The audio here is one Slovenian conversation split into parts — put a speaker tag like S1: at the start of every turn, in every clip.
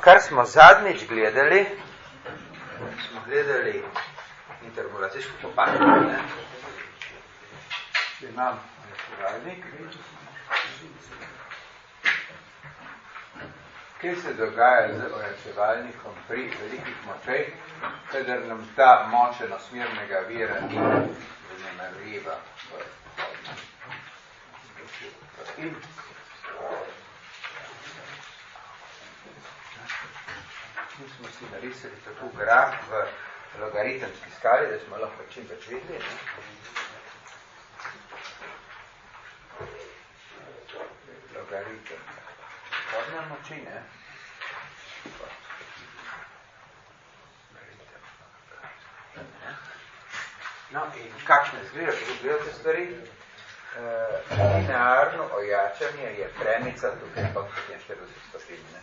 S1: kar smo zadnjič gledali, smo gledali interpolacijsko popanje. Imam računalnik, kaj se dogaja z ojačevalnikom pri velikih močeh, kadar nam ta moč enosmernega vira ni zanemarljiva. In mi smo si narisali tako graf v logaritemski skali, da smo lahko čim več videli. Logaritem. Hodna moči, ne? No, in kakšne izgleda, kako gledate stvari? Linearno ojačanje je premica tukaj pod 40 stopinj, ne?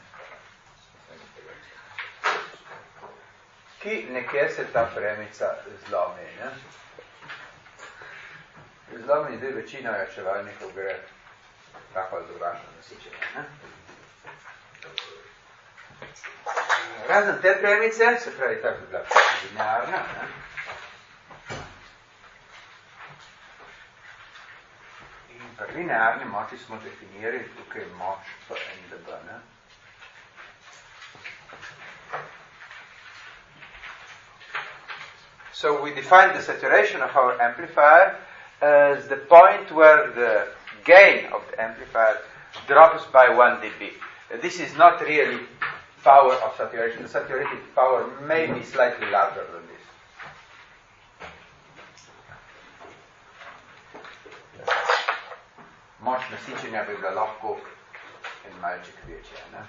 S1: Ki nekje se ta premica zlomi, ne? Zlomi zdaj večina ojačevalnikov gre tako ali drugačno nasičenje, ne? Razen te premice, se pravi tako bila linearna, ne? In pri linearni moči smo definirali tukaj moč po NDB, ne? So we define the saturation of our amplifier as the point where the gain of the amplifier drops by 1 dB. This is not really power of saturation. The saturated power may be slightly larger than this. Moč nasičenja bi bila lahko en malček večja, ne?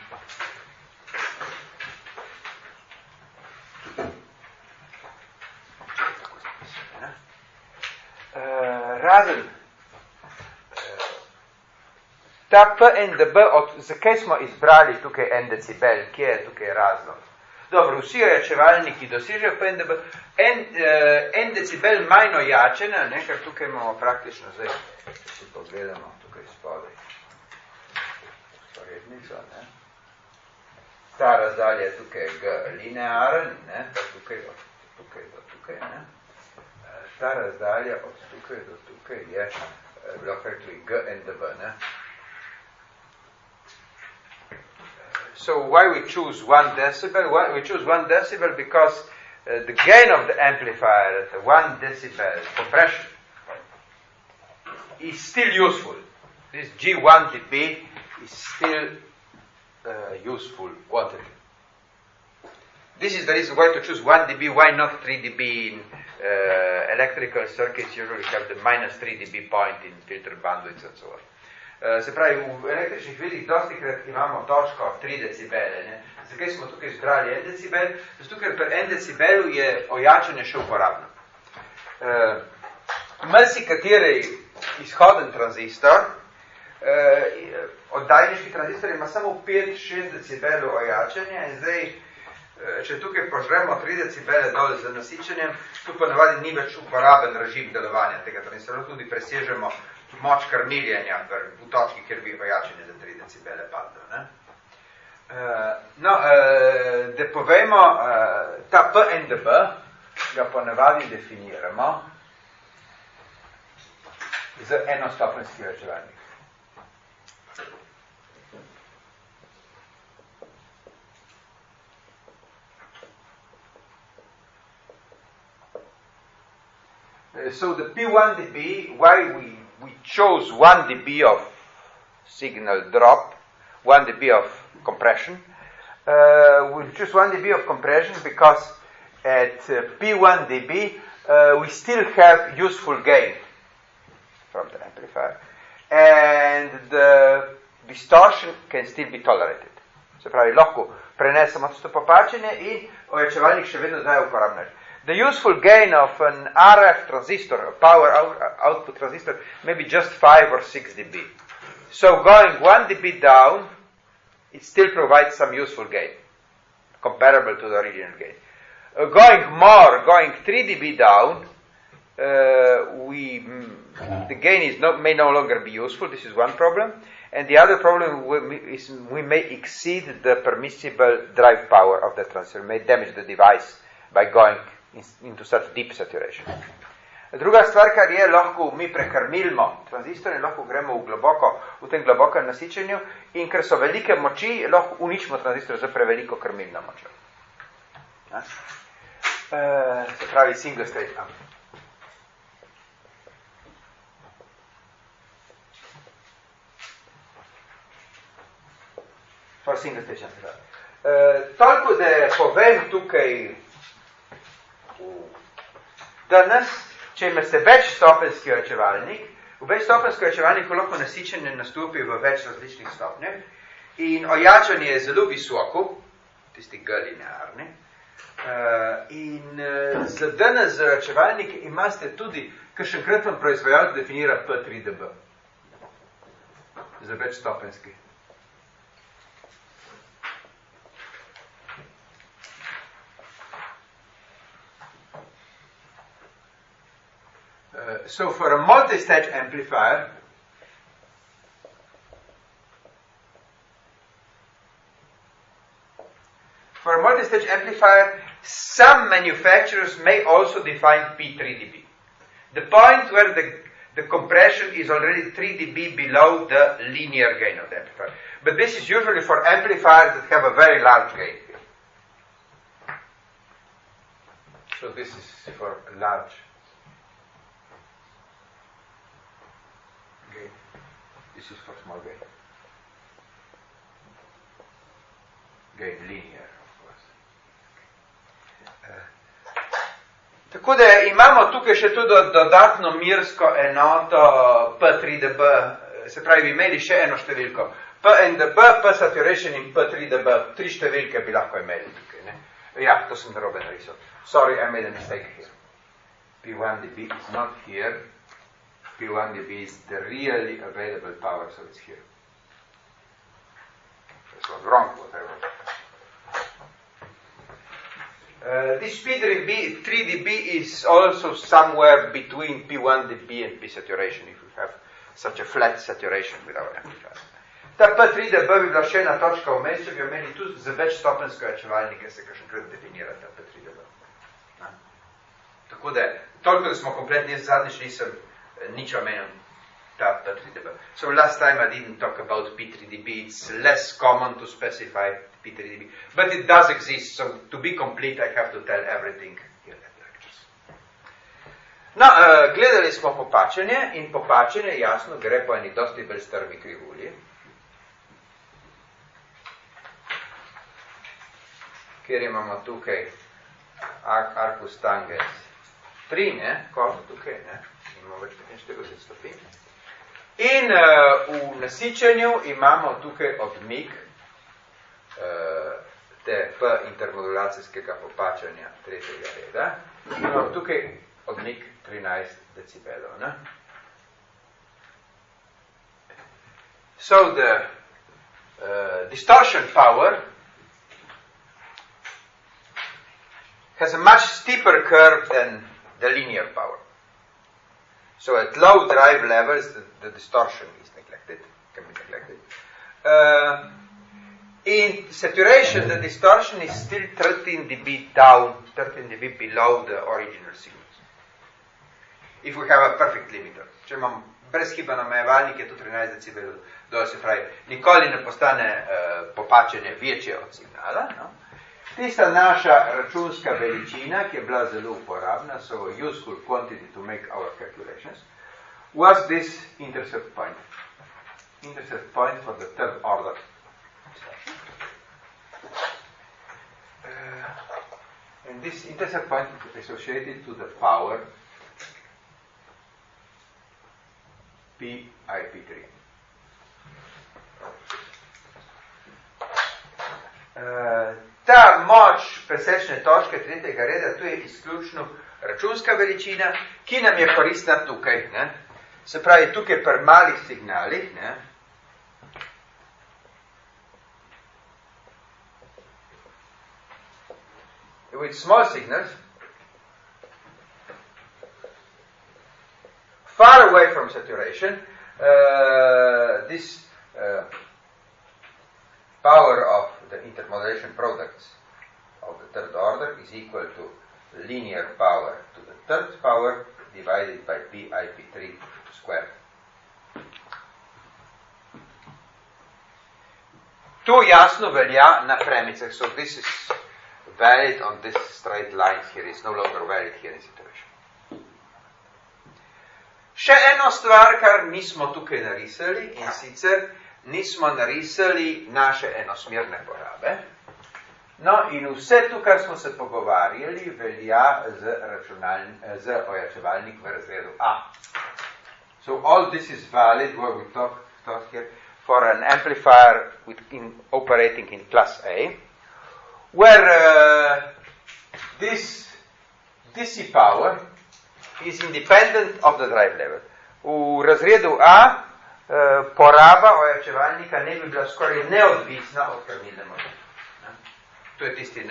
S1: Razen ta PNDB, zakaj smo izbrali tukaj 1 decibel, kje je tukaj razlog? Dobro, vsi ojačevalniki dosežejo PNDB, 1 decibel manj ojačena, ne, ker tukaj imamo praktično, zdaj, če si pogledamo tukaj spodaj, sporednico, ne. Ta razdalja je tukaj G linearen, ne, tukaj od tukaj do tukaj, ne. Ta razdalja od tukaj do tukaj je, lahko rekli, GNDB, ne. So why we choose 1 decibel? Why we choose 1 decibel? Because the gain of the amplifier at 1 decibel compression is still useful. This G1 dB is still useful quantity. This is the reason why to choose 1 dB, why not 3 dB in electrical circuits usually have the minus 3 dB point in filter bandwidths and so on. Se pravi, v električnih vidih dosti krat imamo točko 3 decibele. Ne? Zakaj smo tukaj izbrali 1 decibel? Zato, ker pri 1 decibelu je ojačanje še uporabno. Marsikateri izhoden tranzistor, oddajniški tranzistor ima samo 5-6 decibelov ojačanja in zdaj, če tukaj požremo 3 decibele dol z nasičenjem, tu pa navadi ni več uporaben režim delovanja tega tranzistora, tudi presežemo moč krmiljenja v točki, kjer bi ojačanje za 3 decibele padlo. Ne? Da povemo, ta PNDB ga ponavadi definiramo z enostopenjski ojačevalnik. So the P1 dB, why we chose 1 dB of signal drop, 1 dB of compression. We choose 1 dB of compression because at P1 dB we still have useful gain from the amplifier and the distortion can still be tolerated. Se pravi, lahko prenesemo to popačenje in ojačevalnik še vedno daje uporabno. The useful gain of an RF transistor, a power output transistor, may be just 5 or 6 dB. So going 1 dB down, it still provides some useful gain, comparable to the original gain. Going 3 dB down, the gain may no longer be useful. This is one problem. And the other problem is we may exceed the permissible drive power of the transistor, may damage the device by going into such deep saturation. Druga stvar, kar je, lahko mi prekrmilimo tranzistor in lahko gremo v tem globokem nasičenju in ker so velike moči, lahko uničimo tranzistor z preveliko krmilno močjo. Se pravi single state amp. For single state amp. Toliko, da povem tukaj danes, če imate večstopenjski ojačevalnik, v večstopenjski ojačevalniku lahko nasičenje nastopi v več različnih stopnjah in ojačanje je zelo visoko, tisti G linearni, in z danes z ojačevalniki imate tudi, kakšenkrat vam proizvajalec definira P3dB za večstopenjski. So for a multi-stage amplifier, some manufacturers may also define P3dB. The point where the compression is already 3 dB below the linear gain of the amplifier. But this is usually for amplifiers that have a very large gain. So this is for large gain. This is for small gain. Gain linear, of course. Tako da imamo tukaj še tudi dodatno mirsko enoto P3dB, se pravi, bi imeli še eno številko. PNDB, P saturation in P3dB, 3 številke bi lahko imeli tukaj. Ne? Ja, to sem narobe narisal. Sorry, I made a mistake here. P1dB is not here. P1dB is the really available power, so it's here. This was wrong, whatever. This P3dB is also somewhere between P1dB and P saturation, if we have such a flat saturation with our amplifier. Ta P3dB bi bila še ena točka vmes, če bi imeli tudi za večstopenjsko ojačevalnike, se kakšenkrat definira ta P3dB. Tako da, toliko da smo kompletni, zadnjič nisem nič omenil ta P3dB. So last time I didn't talk about P3dB, it's less common to specify P3dB, but it does exist, so to be complete I have to tell everything here at lectures. No, gledali smo popačenje in popačenje jasno gre po eni dosti bolj strmi krivulji, kjer imamo tukaj arcus tangens 3, ne, kot tukaj, ne, imamo več 45 stopinj. In v nasičenju imamo tukaj odmik te P intermodulacijskega popačanja tretjega reda. Imamo tukaj odmik 13 decibelov. Ne? So the distortion power has a much steeper curve than the linear power. So at low drive levels, the distortion is neglected, can be neglected. In saturation, the distortion is still 13 dB down, 13 dB below the original signals. If we have a perfect limiter. Če imam brezhiben omejevalnik, je to 13 decibelov dol, se pravi, nikoli ne postane popačenje večje od signala. No? Tista naša računska veličina, ki je bila zelo uporabna, so useful quantity to make our calculations, was this intercept point. Intercept point for the third order. And this intercept point is associated to the power PIP3. Ta moč presečne točke tretjega reda, to je izključno računska veličina, ki nam je koristna tukaj. Ne? Se pravi, tukaj pri malih signalih, ne? With small signals, far away from saturation, this power of the intermodulation products of the third order is equal to linear power to the third power divided by PIP3 squared. To jasno velja na premicah, so this is valid on this straight line here, it's no longer valid here in situation. Še eno stvar, kar nismo tukaj narisali, in sicer nismo narisali naše enosmerne porabe. No, in vse tu, kar smo se pogovarjali, velja z ojačevalnik v razredu A. So all this is valid, what we talk here, for an amplifier operating in class A, where this DC power is independent of the drive level. V razredu A poraba ojačevalnika ne bi bila skoraj neodvisna od krmilne moči. To je tisti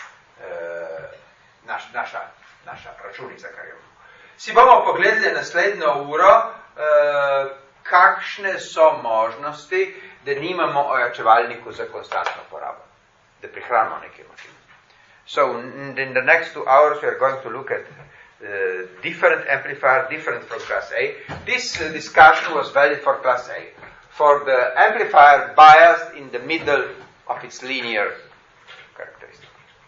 S1: naša računica, kar je. Si bomo pogledali naslednjo uro, kakšne so možnosti, da nimamo ojačevalniku za konstantno porabo, da prihranimo nekaj moči. So in the next 2 hours we are going to look at different amplifier, different from class A. This discussion was valid for class A. For the amplifier biased in the middle of its linear characteristic.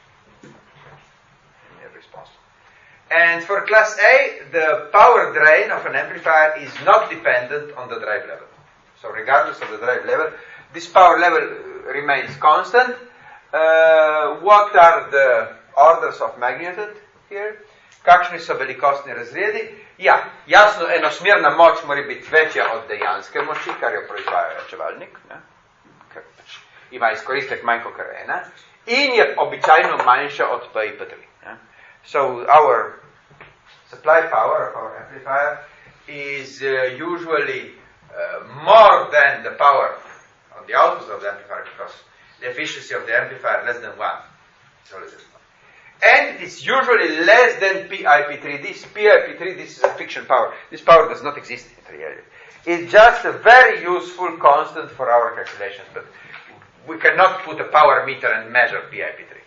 S1: Linear response. And for class A, the power drain of an amplifier is not dependent on the drive level. So regardless of the drive level, this power level remains constant. What are the orders of magnitude here? Kakšni so velikostni razredi? Ja, jasno, enosmerna moč mora biti večja od dejanske moči, kar jo proizvaja ojačevalnik, ker ima izkoristek manj kot ena, in je običajno manjša od PIP3. So our supply power of our amplifier is usually more than the power of the output of the amplifier, because the efficiency of the amplifier less than 1. So and it's usually less than PIP3. This PIP3, this is a fiction power. This power does not exist in reality. It's just a very useful constant for our calculations, but we cannot put a power meter and measure PIP3.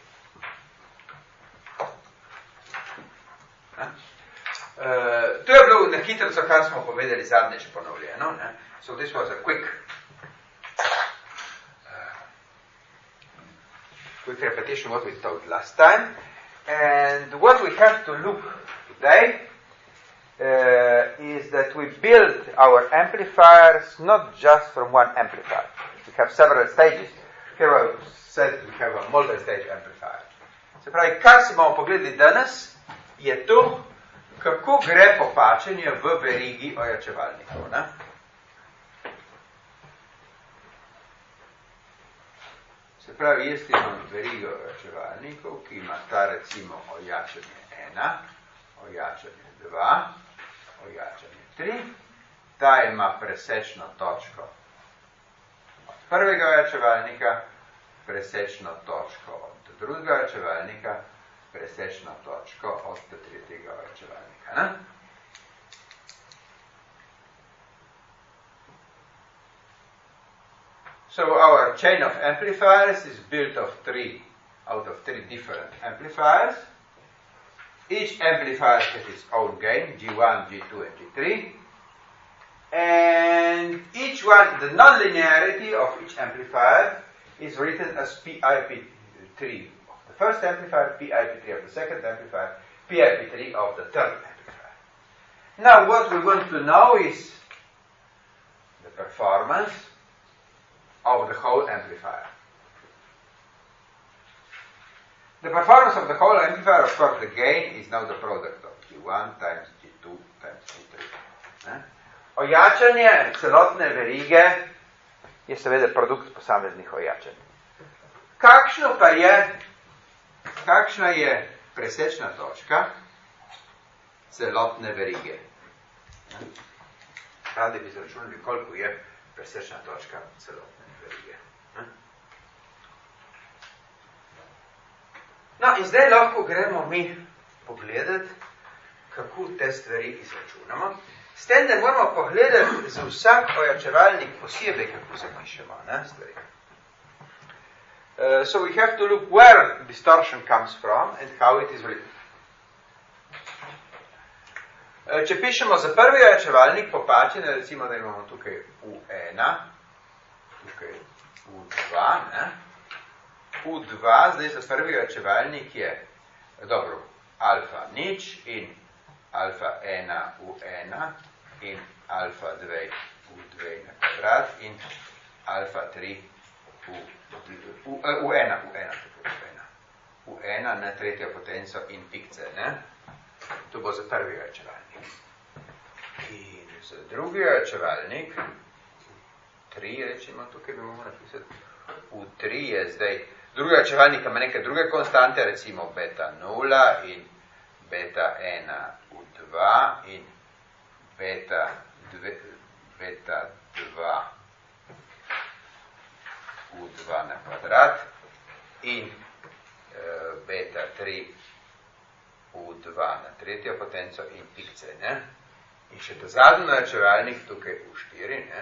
S1: To je bilo na hitrico, kar smo povedali zadnjič ponovljeno. So this was a quick repetition of what we told last time. And what we have to look today is that we build our amplifiers not just from one amplifier. We have several stages. Here I said we have a multi-stage amplifier. Se pravi, kar si bomo pogledali danes, je to, kako gre popačenje v verigi ojačevalnikov. Se pravi, jaz imam verigo ojačevalnikov, ki ima ta recimo ojačanje 1, ojačanje 2, ojačanje 3. Ta ima presečno točko od prvega ojačevalnika, presečno točko od drugega ojačevalnika, presečno točko od tretjega ojačevalnika. So our chain of amplifiers is built out of three different amplifiers. Each amplifier has its own gain, G1, G2, and G3. And each one, the nonlinearity of each amplifier is written as PIP3 of the first amplifier, PIP3 of the second amplifier, PIP3 of the third amplifier. Now what we want to know is the performance of the whole amplifier. The performance of the whole amplifier, of course, the gain is now the product of G1 times G2 times G3. Ojačanje celotne verige je seveda produkt posameznih ojačanj. Kakšna je presečna točka celotne verige? Radi bi izračunali, koliko je presečna točka celotne verige. No, in zdaj lahko gremo mi pogledati, kako te stvari izračunamo. S tem, da moramo pogledati za vsak ojačevalnik posebej, kako se pišemo, ne, stvari. So we have to look where distortion comes from and how it is written. Če pišemo za prvi ojačevalnik popačen, recimo, da imamo tukaj U1, tukaj U2, ne? U2, zdaj za prvi ojačevalnik je, dobro, alfa nič in alfa 1 U1 in alfa 2 U2 na kvadrat in alfa 3 U1 na tretjo potenco in pikce, ne? To bo za prvi ojačevalnik. In za drugi ojačevalnik, U3, rečemo, tukaj bi moramo napisati, U3 je zdaj, drugi ojačevalnik ima neke druge konstante, recimo beta 0 in beta 1 U2 in beta 2 U2 na kvadrat in beta 3 U2 na tretjo potenco in pikce, ne? In še ta zadnji ojačevalnik tukaj U4, ne?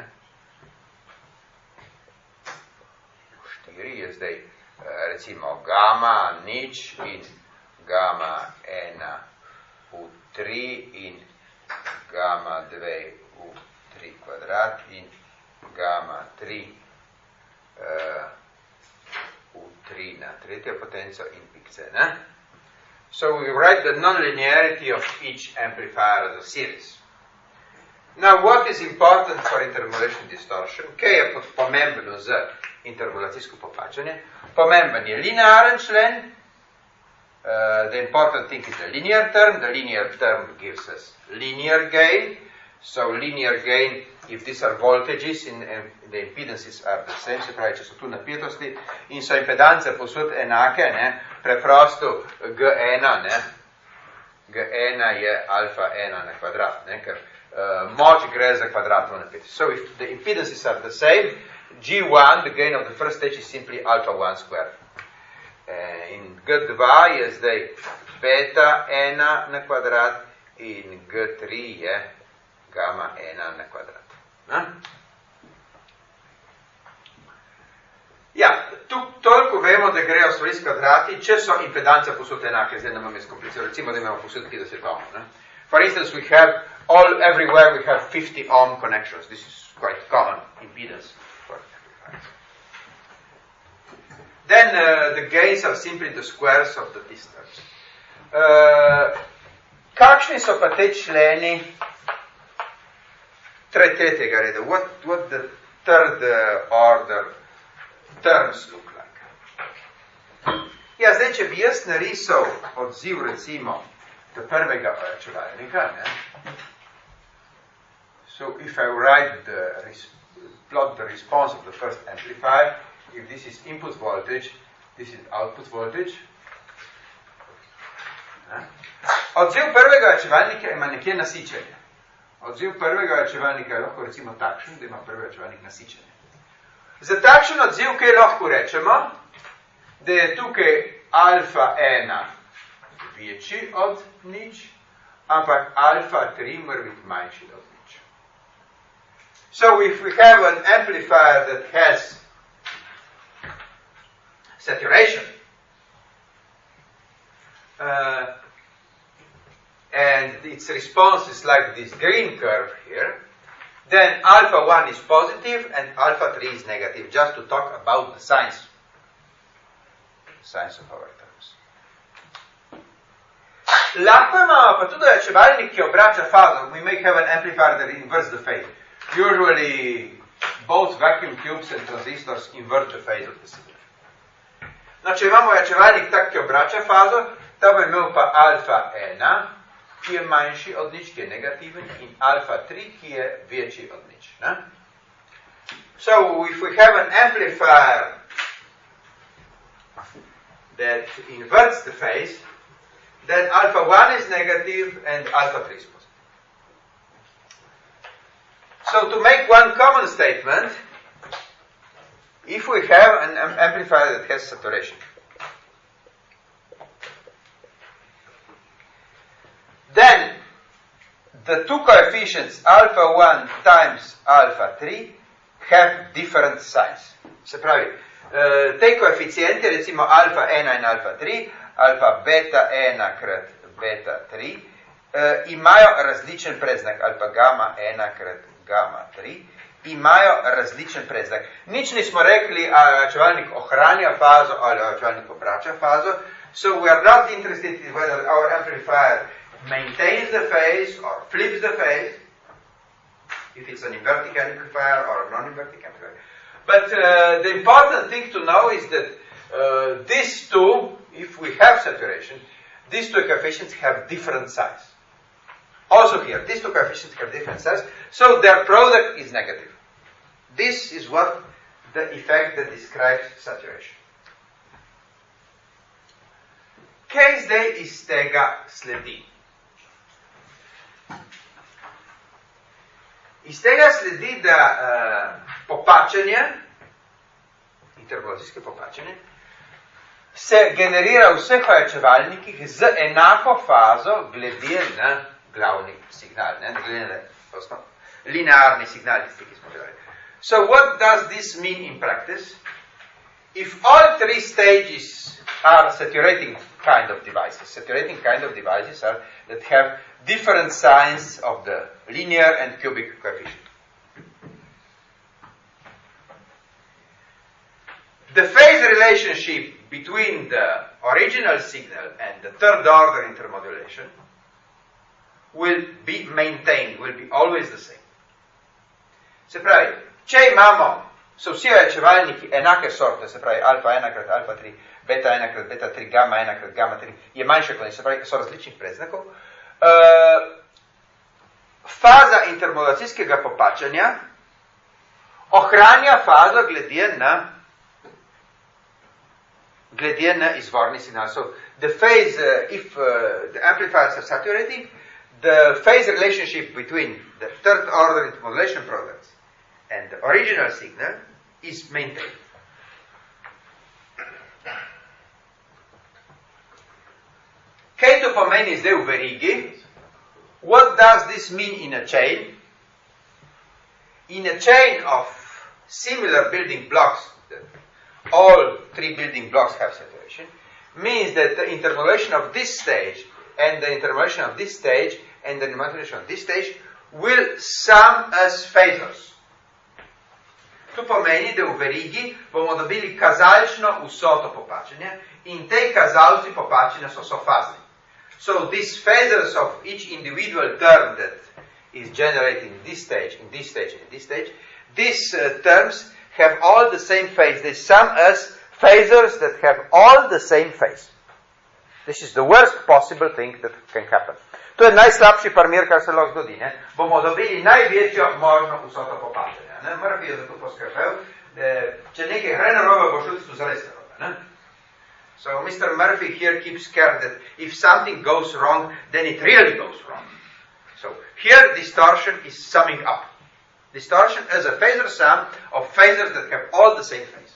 S1: U4 je zdaj recimo gamma nič in gamma 1 U3 in gamma 2 U3 kvadrat in gamma 3 U3 na tretjo potenco in pikce, ne? So we write the nonlinearity of each amplifier as a series. Now, what is important for interpolation distortion? Kaj je pomembno za interpolacijsko popačanje? Pomemben je linearen člen. The important thing is the linear term. The linear term gives us linear gain. So linear gain, if these are voltages and the impedances are the same, se pravi, če so tu napetosti in so impedance posod enake, ne, preprosto G1, ne, G1 je alfa 1 na kvadrat, ne, ker moč gre za kvadratno napetost. So if the impedances are the same, G1, the gain of the first stage is simply alpha 1 square. In G2 je zdaj beta 1 na kvadrat in G3 je gamma 1 na kvadrat. Ne? Ja, tu toliko vemo, da grejo stvari s kvadrati, če so impedance posod enake, zdaj nam je skompliciral, recimo, da imamo posod 50 ohmov. Ne? For instance, we have everywhere we have 50 ohm connections. This is quite common impedance. Then the gains are simply the squares of the distance. Kakšni so pa te členi tretjega reda? What the third order terms look like? Ja, zdaj, če bi jaz narisal odziv, recimo, do prvega ojačevalnika, ne? So if I write plot the response of the first amplifier, if this is input voltage, this is output voltage. Odziv prvega ojačevalnika ima nekje nasičenje. Odziv prvega ojačevalnika je lahko recimo takšen, da ima prvi ojačevalnik nasičenje. Za takšen odziv, kaj lahko rečemo, da je tukaj alfa 1 večji od nič, ampak alfa 3 mora biti manjši od nič. So if we have an amplifier that has saturation, and its response is like this green curve here, then alpha 1 is positive and alpha 3 is negative, just to talk about the signs of our terms. Lahko imamo pa tudi ojačevalnik, ki obrača fazo. We may have an amplifier that inverts the phase. Usually both vacuum tubes and transistors invert the phase of the signal. No, če imamo ojačevalnik tak, ki obrača fazo, ta bo imel pa alfa 1, ki je manjši od nič, ki je negativen, in alfa 3, ki je večji od nič. Ne? So, if we have an amplifier that inverts the phase, then alpha 1 is negative and alpha 3 is positive. So, to make one common statement, if we have an amplifier that has saturation, then the two coefficients alpha 1 times alpha 3 have different signs. Se pravi, te koeficienti, recimo alfa 1 in alfa 3, alfa beta 1 krat beta 3, imajo različen predznak, alfa gamma 1 krat gamma 3, imajo različen predznak. Nič nismo rekli, ali očevalnik ohranja fazo, ali očevalnik obrača fazo, so we are not interested in whether our amplifier maintains the phase or flips the phase, if it's an inverting amplifier or a non-inverting amplifier. But the important thing to know is that these two, if we have saturation, these two coefficients have different size. Also here, these two coefficients have different size, so their product is negative. This is what the effect that describes saturation. Kaj zdaj iz tega sledi? Iz tega sledi, da popačenje, interpolacijske popačenje, se generira v vseh ojačevalnikih z enako fazo glede na glavni signal, ne glede na linearni signal, tisti, ki smo gledali. So what does this mean in practice? If all three stages are saturating kind of devices are that have different signs of the linear and cubic coefficient. The phase relationship between the original signal and the third order intermodulation will be maintained, will be always the same. Se pravi, če imamo, so vsi ojačevalniki enake sorte, se pravi alfa 1 krat alfa 3, beta 1 krat beta 3, gamma 1 krat gamma 3, je manjše kot, se pravi, so različnih predznakov, faza intermodulacijskega popačanja ohranja fazo glede na izvorni signal. So the phase, if the amplifiers are saturating, the phase relationship between the third order intermodulation products and the original signal is maintained. Kaj to pomeni zdaj v verigi? What does this mean in a chain? In a chain of similar building blocks, all three building blocks have saturation, means that the intermodulation of this stage and the intermodulation of this stage and the intermodulation of this stage will sum as phasors. To pomeni, da v verigi bomo dobili kazalčno vsoto popačenja in te kazalci popačenja so sofazni. So these phasors of each individual term that is generated in this stage, in this stage, and in this stage, these terms have all the same phase. They sum as phasors that have all the same phase. This is the worst possible thing that can happen. To je najslabši primer, kar se lahko zgodi. Ne? Bomo dobili največjo možno vsoto popačenja. Murphy je za to poskrbel, da če nekaj gre narobe, bo šlo tisto zares narobe. Ne? So Mr. Murphy here keeps scared that if something goes wrong, then it really goes wrong. So here distortion is summing up. Distortion is a phasor sum of phasors that have all the same phase.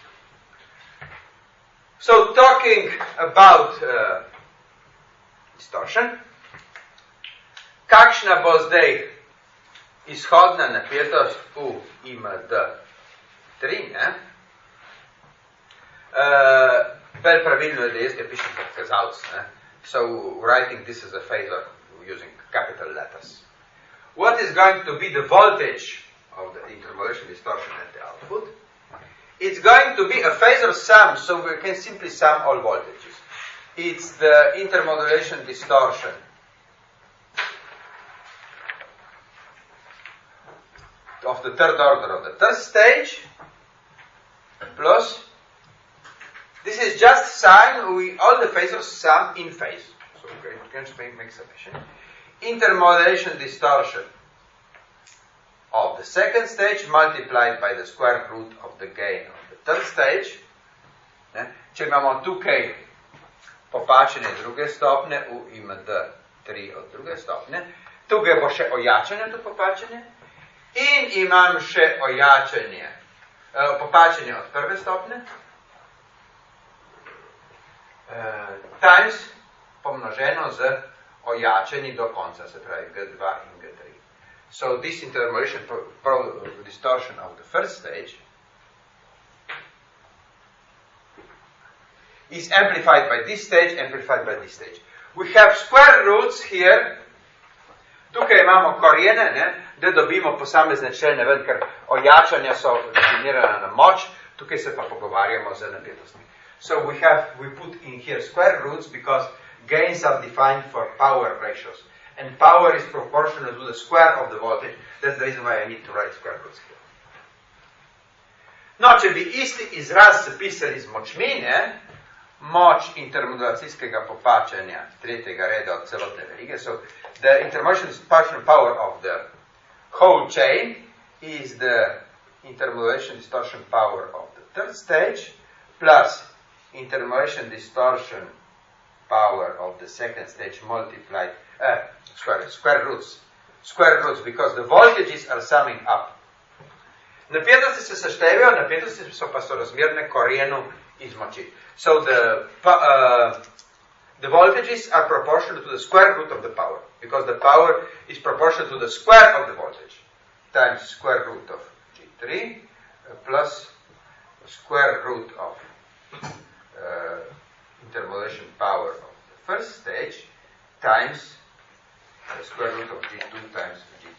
S1: So talking about distortion, kakšna bo zdaj izhodna napetost v IMD3, ne? Bolj pravilno je, da jaz ga pišem kot kazalc, ne? So writing this as a phasor using capital letters. What is going to be the voltage of the intermodulation distortion at the output? It's going to be a phasor sum, so we can simply sum all voltages. It's the intermodulation distortion of the third order of the third stage plus, this is just sine, all the phasors sum in phase. So we can just make summation. Intermodulation distortion of the second stage multiplied by the square root of the gain of the third stage. Ne? Če imamo tukaj popačenje druge stopne v IMD3 od druge stopne, tukaj bo še ojačanje to popačenje in imam še ojačanje, popačenje od prve stopne times pomnoženo z ojačeni do konca, se pravi G2 in G3. So this intermolation distortion of the first stage is amplified by this stage, amplified by this stage. We have square roots here. Tukaj imamo korijene, ne, da dobimo posamezne člene ven, ker ojačanja so definirana na moč, tukaj se pa pogovarjamo z napetostmi. So we put in here square roots because gains are defined for power ratios. And power is proportional to the square of the voltage. That's the reason why I need to write square roots here. No, če bi isti izraz zapisali z močmi, ne, moč intermodulacijskega popačanja tretjega reda od celotne verige. So the intermodulation distortion power of the whole chain is the intermodulation distortion power of the third stage plus intermodulation distortion power of the second stage multiplied square roots because the voltages are summing up. Napetosti se seštevajo, napetosti so pa sorazmerne korijenu iz moči. So the voltages are proportional to the square root of the power, because the power is proportional to the square of the voltage times square root of G3 plus square root of intermodulation power of the first stage times the square root of G2 times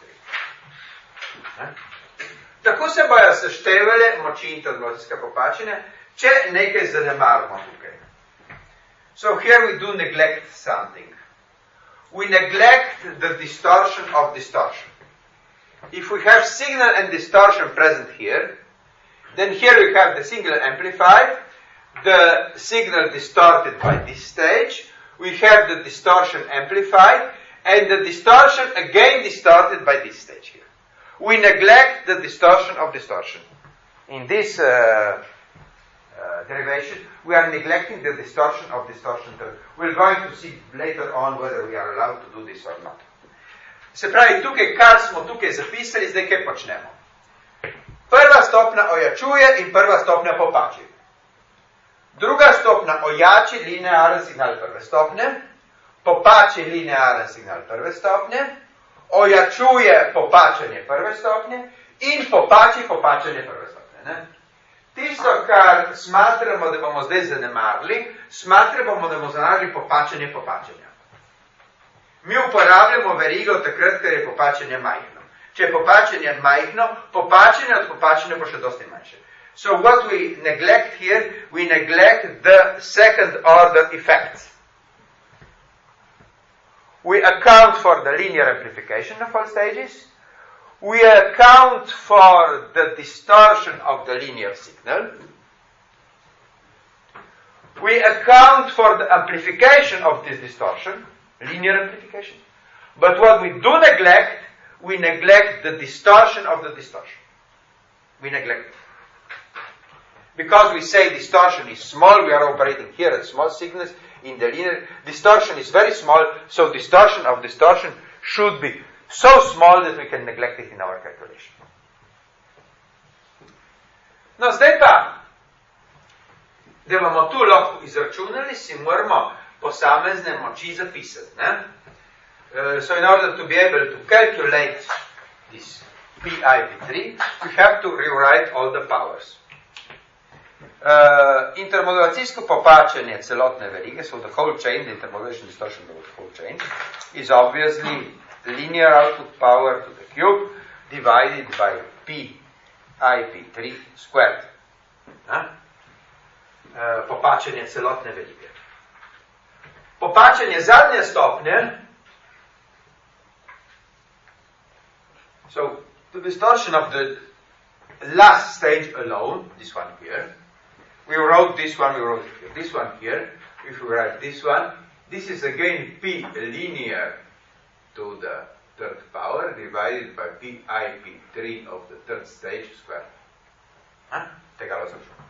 S1: G3. Tako se bojo seštevale moči intermodulacijskega popačanja, če nekaj zanemarimo tukaj. So here we do neglect something. We neglect the distortion of distortion. If we have signal and distortion present here, then here we have the signal amplified, the signal distorted by this stage, we have the distortion amplified, and the distortion again distorted by this stage here. We neglect the distortion of distortion. In this derivation, we are neglecting the distortion of distortion. We're going to see later on whether we are allowed to do this or not. Se pravi, tukaj, kar smo tukaj zapisali, zdaj kaj počnemo. Prva stopnja ojačuje in prva stopnja popači. Druga stopnja ojači linearen signal prve stopnje, popači linearen signal prve stopnje, ojačuje popačanje prve stopnje in popači popačanje prve stopnje. Ne? Tisto, kar smatramo, da bomo zdaj zanemarili, smatramo, da bomo zanemarili popačanje popačanja. Mi uporabljamo verigo takrat, ker je popačanje majhno. Če je popačanje majhno, popačanje od popačanja bo še dosti manjše. So what we neglect here, we neglect the second order effects. We account for the linear amplification of all stages. We account for the distortion of the linear signal. We account for the amplification of this distortion, linear amplification. But what we do neglect, we neglect the distortion of the distortion. We neglect it. Because we say distortion is small, we are operating here at small signals. In the linear, distortion is very small, so distortion of distortion should be so small that we can neglect it in our calculation. No, zdaj pa, da bomo tu lahko izračunali, si moramo posamezne moči zapisati. Ne? So in order to be able to calculate this PIP3, we have to rewrite all the powers. Intermodulacijsko popačanje celotne verige, so the whole chain, the intermodulation distortion of the whole chain, is obviously linear output power to the cube divided by PIP3 squared. Popačanje celotne verige. Popačanje zadnje stopnje, so the distortion of the last stage alone, this one here, we wrote this one, we wrote it here. This one here, if we write this one, this is again P linear to the third power divided by PIP3 of the third stage square. Tega razumemo.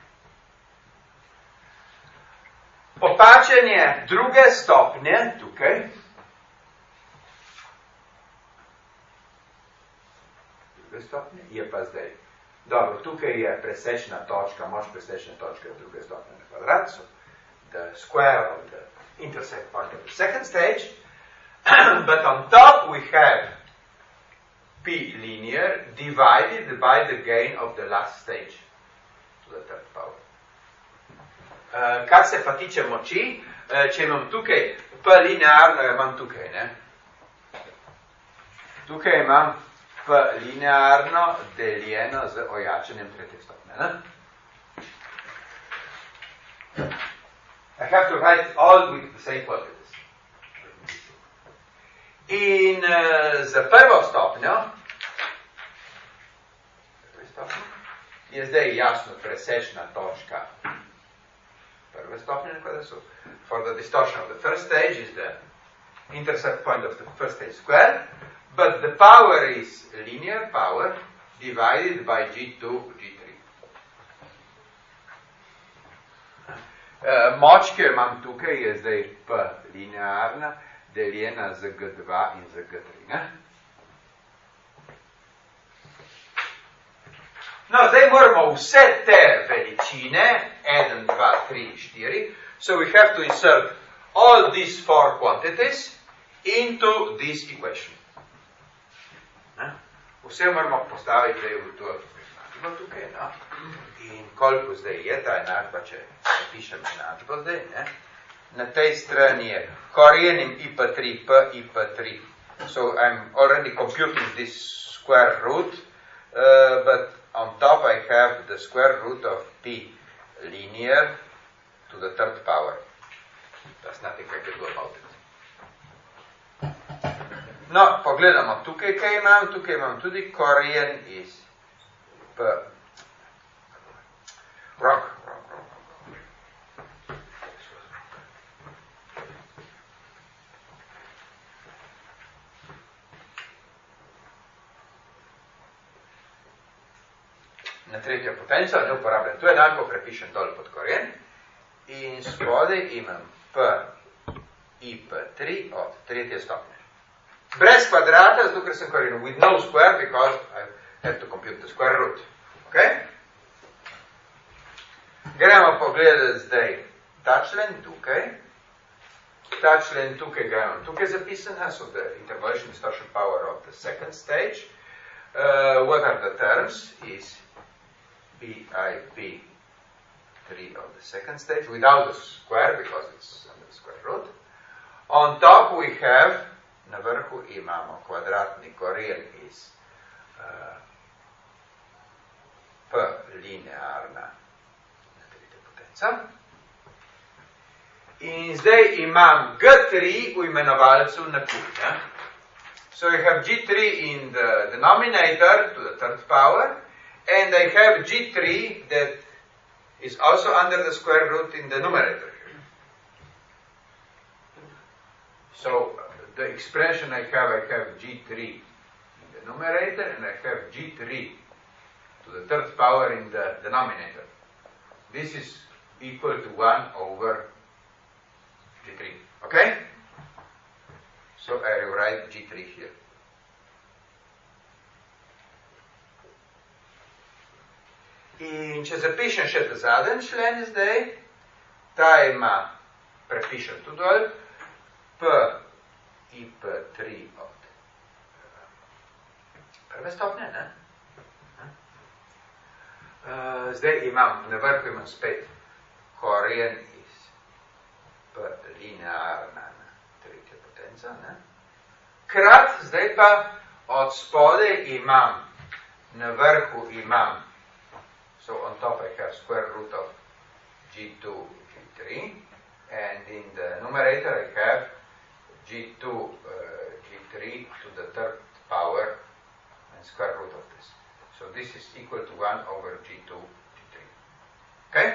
S1: Popačanje druge stopnje, tukaj, druge stopnje, je pa zdaj. Dobro, tukaj je presečna točka, moč presečne točke druge stopnje na kvadrat, so the square of the intersect point of the second stage. But on top we have P linear divided by the gain of the last stage to the third power. Kar se pa tiče moči, če imam tukaj P linearno, imam tukaj, ne? Tukaj imam P linearno deljeno z ojačanjem tretje stopnje, ne? I have to write all with the same quantities. In za prvo stopnjo je zdaj jasno presečna točka prve stopnje, da so. For the distortion of the first stage is the intercept point of the first stage square, but the power is linear power divided by G2, G3. Moč, ki jo imam tukaj, je zdaj P linearna, deljena z G2 in z G3. Ne? No, zdaj moramo vse te veličine, 1, 2, 3, 4, so we have to insert all these four quantities into this equation. Ne? Vse moramo postaviti zdaj v to enačbo tukaj, no? In koliko zdaj je ta enačba, če napišem enačbo zdaj, ne? Na tej strani je korenim IP3, P IP3. So I'm already computing this square root, but on top I have the square root of P linear to the third power. There's nothing I can do about it. No, pogledamo tukaj, kaj imam. Tukaj imam tudi koren iz P. Wrong. Na tretjo potenco, ne uporabljam. Tu enako prepišem dol pod koren. In spodaj imam P IP3 od tretje stopnje. Brez kvadrata, zato ker sem koren. With no square, because I have to compute the square root. Okay? Gremo pogledati zdaj ta člen tukaj. Ta člen tukaj ga imam tukaj zapisan, so the interpolation distortion power of the second stage. What are the terms is BIP3 of the second stage without the square because it's under the square root. On top we have, na vrhu imamo kvadratni koren iz P linearna na tretja potenca. In zdaj imam G3 v imenovalcu na kuj. So I have G3 in the denominator to the third power, and I have G3 that is also under the square root in the numerator. So the expression I have G3 in the numerator, and I have G3 to the third power in the denominator. This is equal to 1 over G3. Okay? So I rewrite G3 here. In če zapišem še ta zadnji člen zdaj, ta ima, prepišem tu dol, P IP3 od prve stopnje, ne? Zdaj imam, na vrhu imam spet koren iz P linearna na tretja potenca, ne? Krat, zdaj pa od spode imam, na vrhu imam, so on top I have square root of G2, G3, and in the numerator I have G2, G3 to the third power and square root of this. So this is equal to 1 over G2, G3. Okay?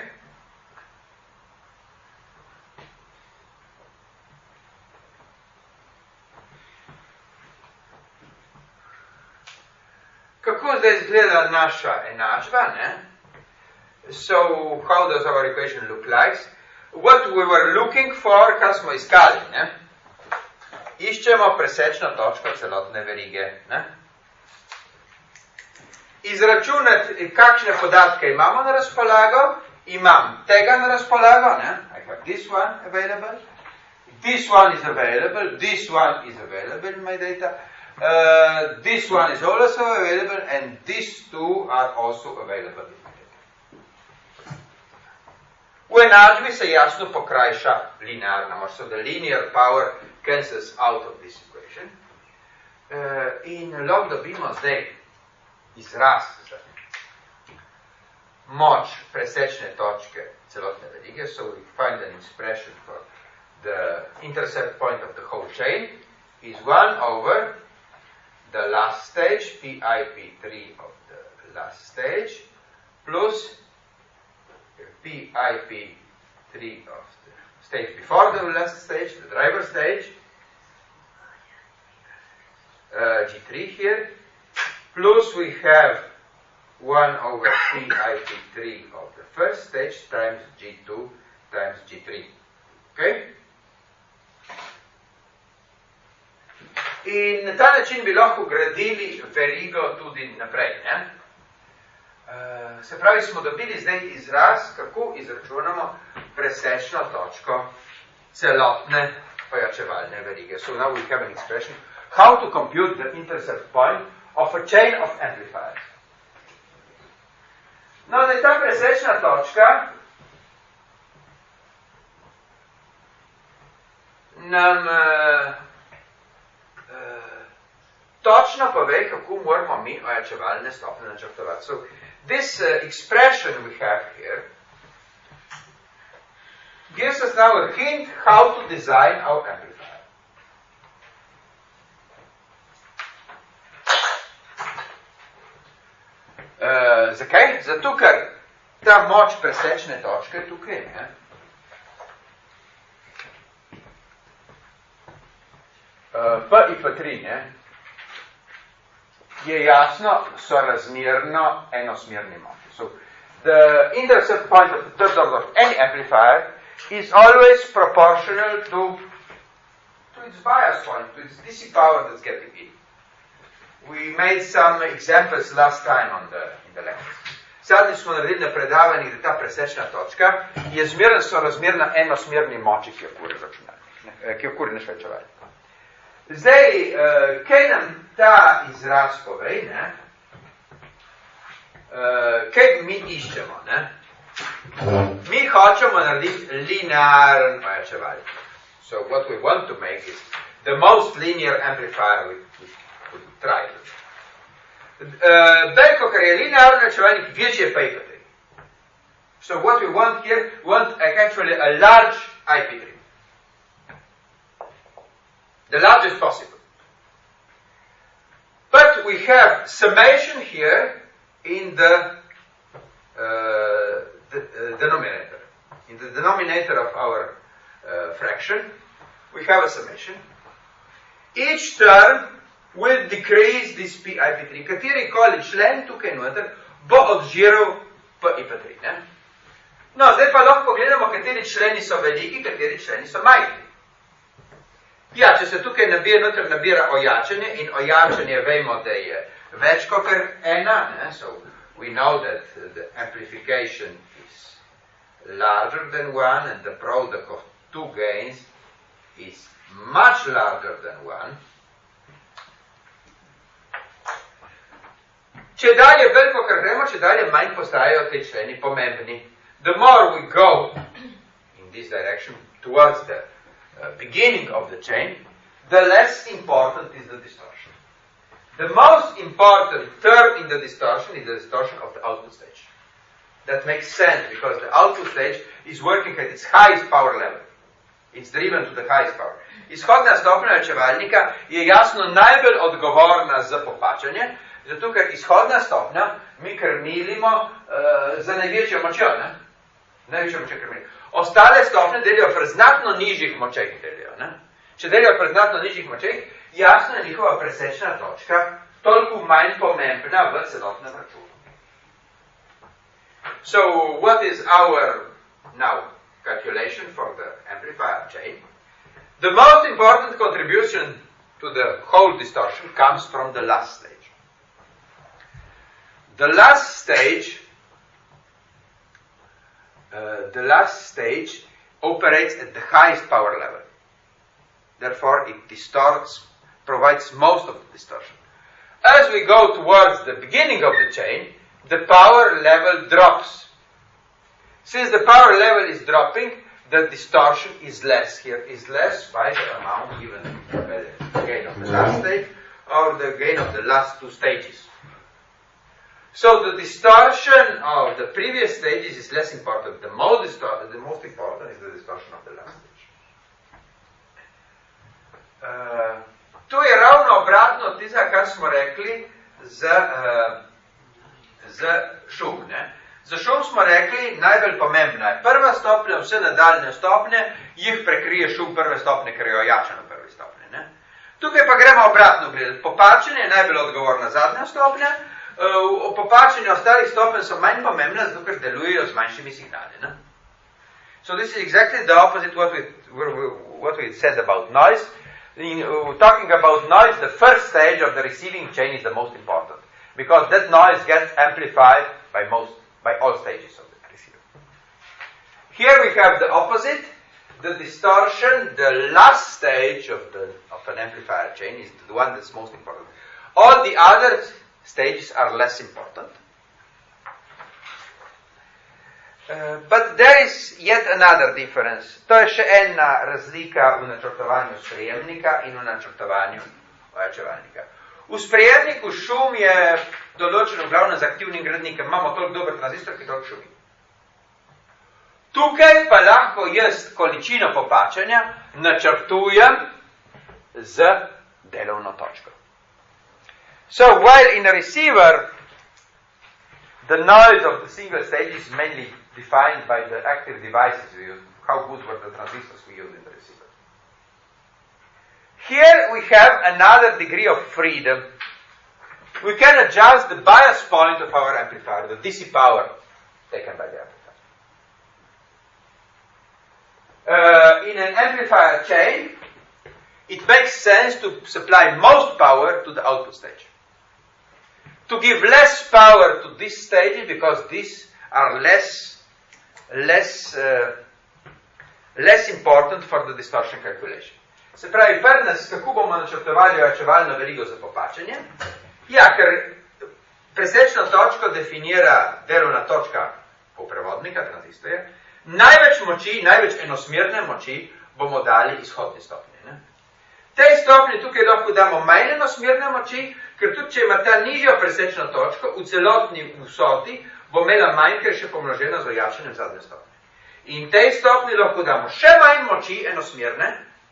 S1: Kako zdaj izgleda naša enačba, ne? So, how does our equation look like? What we were looking for, kar smo iskali, ne? Iščemo presečno točko celotne verige, ne? Izračunati, kakšne podatke imamo na razpolago, imam tega na razpolago, ne? I have this one available, this one is available, this one is available in my data, this one is also available, and these two are also available in my data. V enačbi se jasno pokrajša linearna moč, so the linear power cancels out of this equation. In lahko dobimo zdaj izraz za moč presečne točke celotne verige, so we find an expression for the intercept point of the whole chain is 1 over the last stage, PIP3 of the last stage, plus PIP3 of the stage before the last stage, the driver stage, G3 here, plus we have 1 over PIP3 of the first stage times G2 times G3. Okay? In na ta način bi lahko gradili verigo tudi naprej. Ne? Se pravi, smo dobili zdaj izraz, kako izračunamo presečno točko celotne pojačevalne verige. So now we have an expression how to compute the intercept point of a chain of amplifiers. No, da je ta presečna točka nam točno pove, kako moramo mi ojačevalne stopnje načrtovati. So, this expression we have here gives us now a hint how to design our amplifier. Zakaj? Zato, ker ta moč presečne točke tukaj, ne? P in P3, ne? Je jasno sorazmerno enosmerni moči. So, the intercept point of the third order of any amplifier is always proportional to its bias point, to its DC power that's getting in. We made some examples last time in the lecture. Zadnji smo naredili na predavanjih, da ta presečna točka je zmerno sorazmerna enosmerni moči, ki jo kuri naš večevalnik. Zdaj, kaj nam ta izraz pove, ne? Kaj mi iščemo, ne? Mi hočemo narediti linearen ojačevalnik. So what we want to make is the most linear amplifier we could try. Veliko, kar je linearno ojačevalnik, večji je pa IP3. So what we want here, we want actually a large IP3. The largest possible. But we have summation here in the denominator. In the denominator of our fraction, we have a summation. Each term will decrease this PIP3. Kateri koli člen tukaj noter bo odžiral PIP3. Ne? No, zdaj pa lahko pogledamo, kateri členi so veliki, kateri členi so majhni. Ja, če se tukaj nabira ojačanje, in ojačanje vemo, da je več kot ena, ne? So we know that the amplification is larger than one, and the product of two gains is much larger than one. Če dalje veliko, kar gremo, če dalje manj postajajo te členi pomembni. The more we go in this direction towards the beginning of the chain, the less important is the distortion. The most important term in the distortion is the distortion of the output stage. That makes sense because the output stage is working at its highest power level. It's driven to the highest power. Izhodna stopnja ojačevalnika je jasno najbolj odgovorna za popačanje, zato ker izhodna stopnja mi krmilimo za največjo močjo, ne? Največjo močjo krmilimo. Ostale stopnje delijo pri znatno nižjih močeh delijo, ne? Če delijo pri znatno nižjih močeh, jasno je njihova presečna točka toliko manj pomembna v celotnem računu. So, what is our now calculation for the amplifier chain? The most important contribution to the whole distortion comes from the last stage. The last stage operates at the highest power level. Therefore, it provides most of the distortion. As we go towards the beginning of the chain, the power level drops. Since the power level is dropping, the distortion is less. Here is less by the amount given by the gain of the last stage or the gain of the last two stages. So the distortion of the previous stages is less important. The most important is the distortion of the last stage. To je ravno obratno od tistega, kar smo rekli za šum. Za šum smo rekli, najbolj pomembna je prva stopnja, vse nadaljne stopnje, jih prekrije šum prve stopnje, ker je ojačen v prvi stopnji. Tukaj pa gremo obratno gledati. Popačenje je najbolj odgovorna zadnja stopnja, popačenje ostalih stopenj so manj pomembne, zato ker delujejo z manjšimi signali. So this is exactly the opposite what we said about noise. Talking about noise, the first stage of the receiving chain is the most important, because that noise gets amplified by all stages of the receiver. Here we have the opposite. The distortion, the last stage of an amplifier chain is the one that's most important. All the other stages are less important. But there is yet another difference. To je še ena razlika v načrtovanju sprejemnika in v načrtovanju ojačevalnika. V sprejemniku šum je določen v glavnem z aktivnim gradnikom. Imamo toliko dober tranzistor, ki toliko šumi. Tukaj pa lahko jaz količino popačanja načrtujem z delovno točko. So while in a receiver the noise of the single stage is mainly defined by the active devices we use, how good were the transistors we use in the receiver. Here we have another degree of freedom. We can adjust the bias point of our amplifier, the DC power taken by the amplifier. In an amplifier chain, it makes sense to supply most power to the output stage. To give less power to this stage because these are less important for the distortion calculation. Se pravi, pri nas, kako bomo načrtovali ojačevalno verigo za popačenje? Ja, ker presečna točka definira delovna točka polprevodnika, tranzistorja. Največ moči, največ enosmerne moči bomo dali izhodni stopnji. Tej stopnji tukaj lahko damo manj enosmerne moči, ker tudi če ima ta nižjo presečno točko, v celotni vsoti bo imela manj, ker je še pomnožena z ojačanjem zadnje stopnje. In tej stopnji lahko damo še manj moči enosmerne,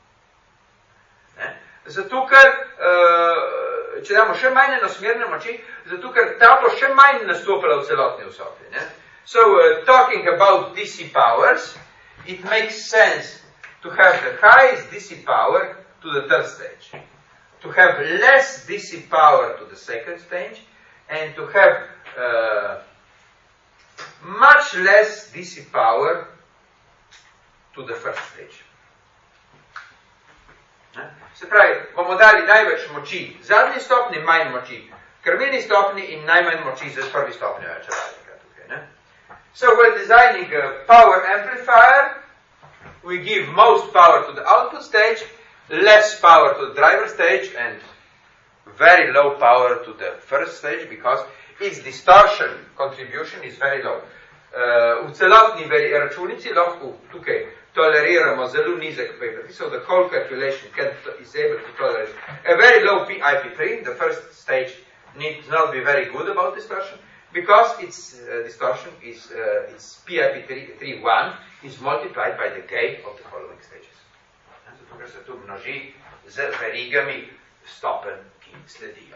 S1: zato ker, če damo še manj enosmerne moči, zato ker ta bo še manj nastopila v celotni vsoti. So, talking about DC powers, it makes sense to have the highest DC power to the third stage, to have less DC power to the second stage, and to have much less DC power to the first stage. Se pravi, bomo dali največ moči zadnji stopni, manj moči krmilni stopni in najmanj moči za prvi stopnjo ojačevalnika tukaj. So when designing a power amplifier, we give most power to the output stage, less power to the driver stage, and very low power to the first stage because its distortion contribution is very low. V celotni računici lahko tukaj toleriramo zelo nizek paper. So the whole calculation is able to tolerate a very low IP3. The first stage needs not be very good about distortion because its distortion is its PIP3.1 is multiplied by the gain of the following stages. Zato, ker se tu množi z verigami stopenj, ki sledijo.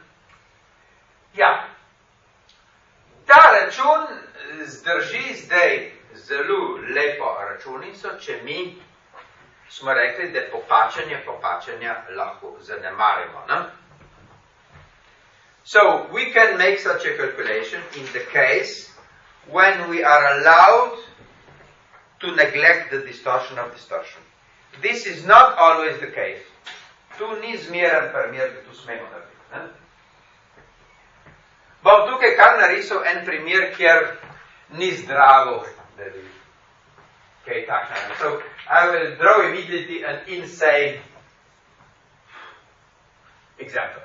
S1: Ja, ta račun zdrži zdaj zelo lepo računico, če mi smo rekli, da popačanja lahko zanemarimo. So, we can make such a calculation in the case when we are allowed to neglect the distortion of distortion. This is not always the case. Tu ni zmeren primer, da tu smemo narediti. Bom tukaj kar narisal en primer, kjer ni zdravo, da bi Okay, takšna. So I will draw immediately an insane example.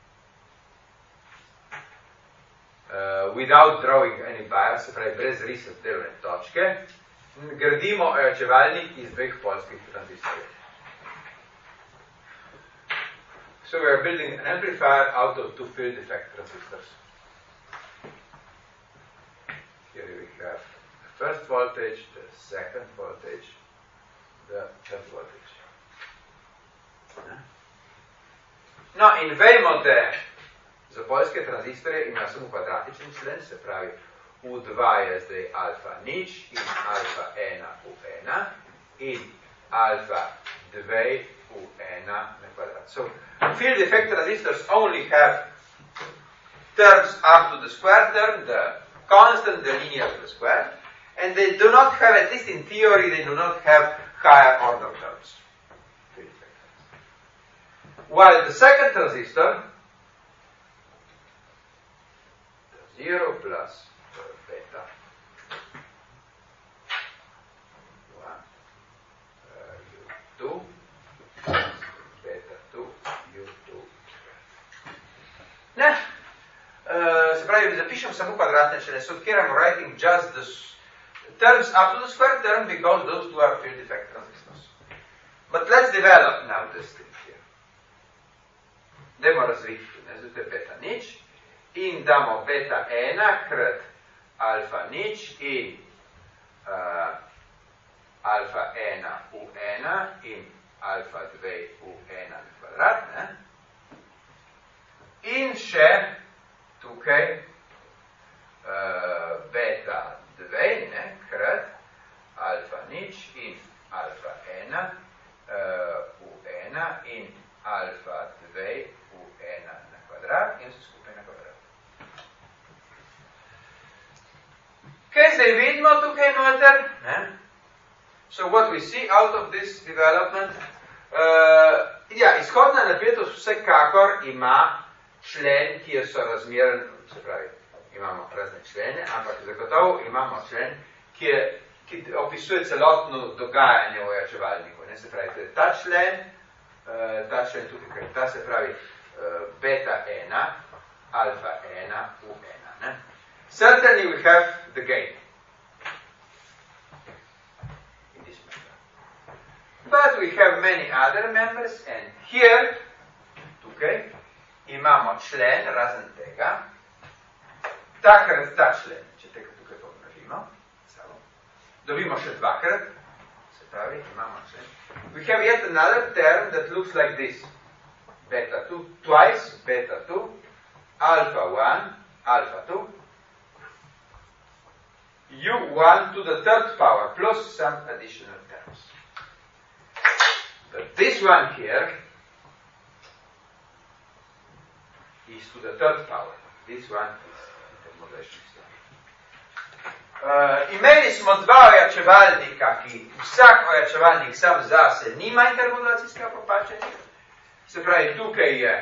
S1: Without drawing any bias, se pravi brez risa delovne točke, gradimo ojačevalnik iz dveh polskih tranzistorjev. So we are building an amplifier out of two field effect transistors. Here we have the first voltage, the second voltage, the third voltage. No, in vemo, da za polske tranzistorje ima samo kvadratični člen, se pravi U2 je zdaj alfa nič in alfa 1 U1 in alfa 2 U1 na kvadrat. So, field effect transistors only have terms up to the square term, the constant, the linear to the square, and they do not have, at least in theory, they do not have higher order terms. While the second transistor, 0 plus beta 1 U2 plus beta 2 U2. Ne, se pravi, zapišem samo kvadratne člene, so here I'm writing just the terms up to the square term because those two are field effect transistors. But let's develop now this thing here. Dajmo razviti, ne, zdaj je beta nič. In damo beta 1 krat alfa nič in alfa 1 U1 in alfa 2 U1 na kvadrat. Ne? In še tukaj beta 2 ne, krat alfa nič in alfa 1 U1 in alfa 2 U1 na kvadrat in vse skupaj na kvadrat. Kaj zdaj vidimo tukaj noter? So what we see out of this development, izhodna napetost vsekakor ima člen, ki je sorazmeren, se pravi, imamo razne člene, ampak zagotovo imamo člen, ki opisuje celotno dogajanje v ojačevalniku. Se pravi, to je ta člen tukaj, ta se pravi beta 1, alfa 1, U1. Ne? Certainly we have the gain in this member. But we have many other members and here, tukaj, imamo člen razen tega, takrat ta člen, če tega tukaj pomnožimo, dobimo še dvakrat, se pravi, imamo člen. We have yet another term that looks like this. Beta 2, twice beta 2, alpha 1, alpha 2, U1 to the third power, plus some additional terms. But this one here is to the third power. This one is intermodulation star. Imeli smo dva ojačevalnika, ki vsak ojačevalnik sam zase nima intermodulacijskega popačenja. Se pravi, tukaj je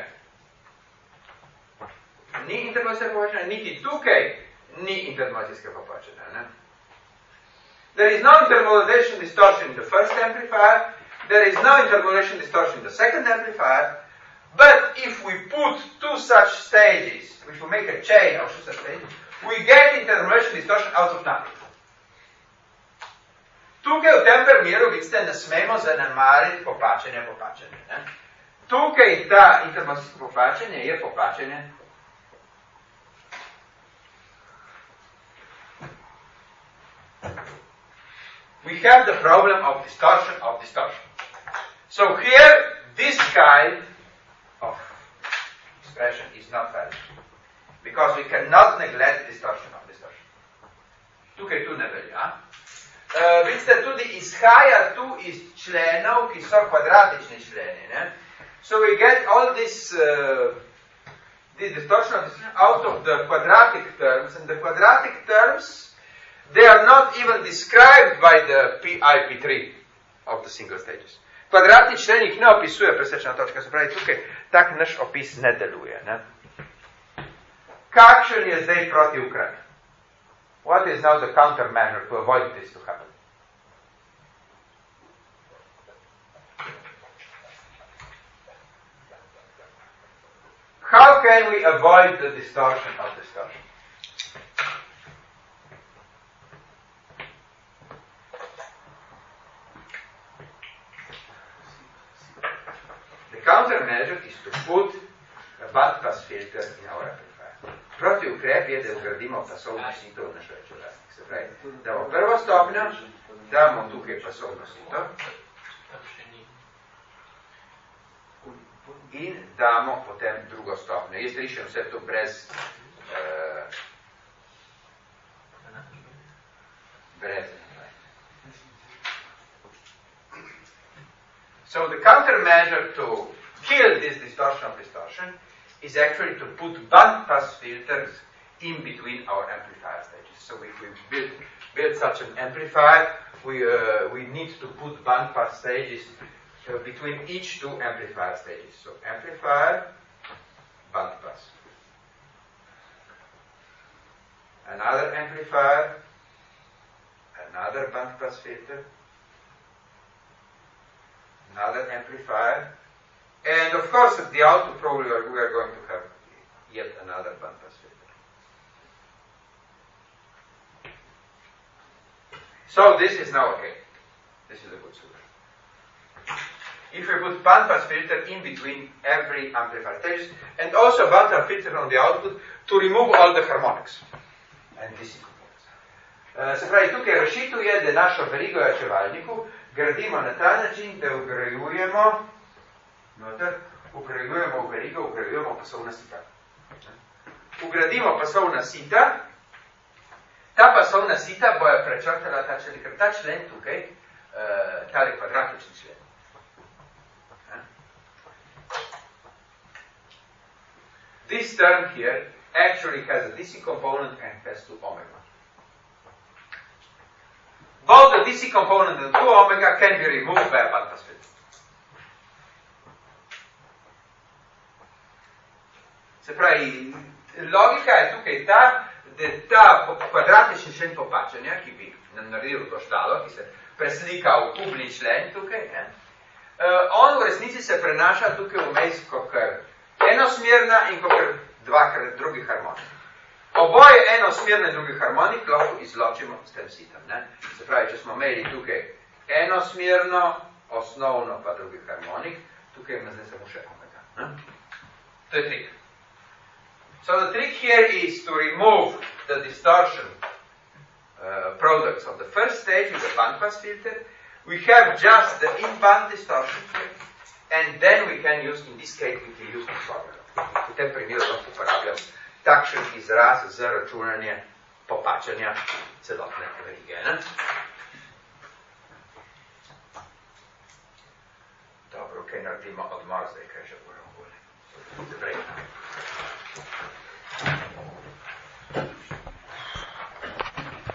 S1: ni intermodulacijskega popačenja, niti tukaj ni intermodulacijskega popačenja. There is no intermodulation distortion in the first amplifier, there is no intermodulation distortion in the second amplifier, but if we put two such stages, if we make a chain of two such stages, we get intermodulation distortion out of nothing. Tukaj v tem primeru, vidite, ne smemo zanemariti popačenje. Ne? Tukaj ta intermodulacijsko popačenje je popačenje. We have the problem of distortion of distortion. So here, this kind of expression is not valid. Because we cannot neglect distortion of distortion. Tukaj tu ne velja. Vidite, tudi izhaja tu iz členov, ki so kvadratični členi. Ne? So we get all this distortion of distortion out of the quadratic terms, and the quadratic terms, they are not even described by the IP3 of the single stages. Kvadratni člen jih ne opisuje presečna točka, se pravi, tukaj tak naš opis ne deluje. Ne? Kakšen je zdaj protiukrep? What is now the countermeasure to avoid this to happen? can we avoid the distortion of distortion? The countermeasure is to put a bandpass filter in our amplifier. Proti ukrep je, da vgradimo pasovno sito v naš večelasnik. Se pravi, damo prvo stopnjo, damo tukaj pasovno sito in damo potem drugo stopnjo. Jaz rišem vse to brez So the countermeasure to kill this distortion of distortion is actually to put bandpass filters in between our amplifier stages. So if we build such an amplifier, we need to put bandpass stages between each two amplifier stages. So amplifier, bandpass. Another amplifier, another bandpass filter, another amplifier, and of course at the output probably we are going to have yet another bandpass filter. So this is now okay. This is a good solution. If we put bandpass filter in between every amplifier stage, and also bandpass filter on the output to remove all the harmonics and DC components. Se pravi, tukaj rešitev je, da našo verigo jačevalniku gradimo na ta način, da vgrajujemo v verigo, vgrajujemo pasovna sita. Vgradimo pasovna sita, ta pasovna sita bojo prečrtala ta člen, ker ta člen tukaj, tale kvadratični člen. This term here actually has a DC component and has 2 omega. Both the DC component and 2 omega can be removed by a bandpass filter. Se pravi, logika je tukaj ta, da ta kvadratični člen popačanja, ki bi nam naredil to štalo, ki se preslika v kubni člen tukaj, on v resnici se prenaša tukaj vmes kakor enosmerna in kakor dvakrat drugi harmonik. Oboje enosmerne drugi harmonik lahko izločimo s tem sitom. Se pravi, če smo imeli tukaj enosmerno, osnovno pa drugi harmonik, tukaj ima zdaj samo še omega. To je trik. So the trick here is to remove the distortion products of the first stage with the bandpass filter. We have just the in-band distortion here, and then we can use, in this case, we can use the formula. V tem primeru lahko uporabljam takšen izraz za računanje popačanja celotne verige. Dobro, kaj naredimo odmor zdaj, kaj že bomo bolj.